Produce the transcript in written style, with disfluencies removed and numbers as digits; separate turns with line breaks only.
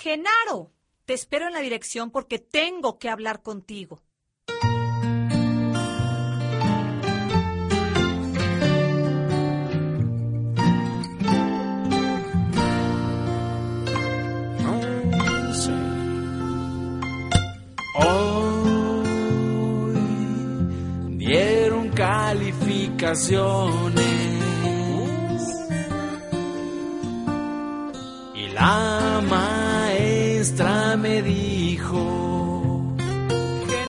Genaro, te espero en la dirección porque tengo que hablar contigo.
Hoy dieron calificaciones y la maestra me dijo: